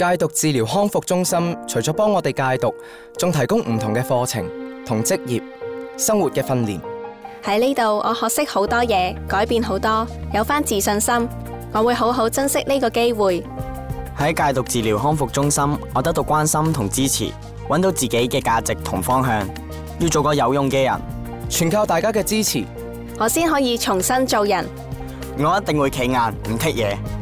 戒毒治療康復中心除咗幫我哋戒毒，仲提供唔同嘅課程同職業生活嘅訓練。 喺呢度我學識好多嘢，改變好多，有返自信心。我會好好珍惜呢個機會。 喺戒毒治療康復中心，我得到關心同支持，揾到自己嘅價值同方向，要做個有用嘅人。 全靠大家嘅支持， 我先可以重新做人。 我一定會企硬唔剔嘢。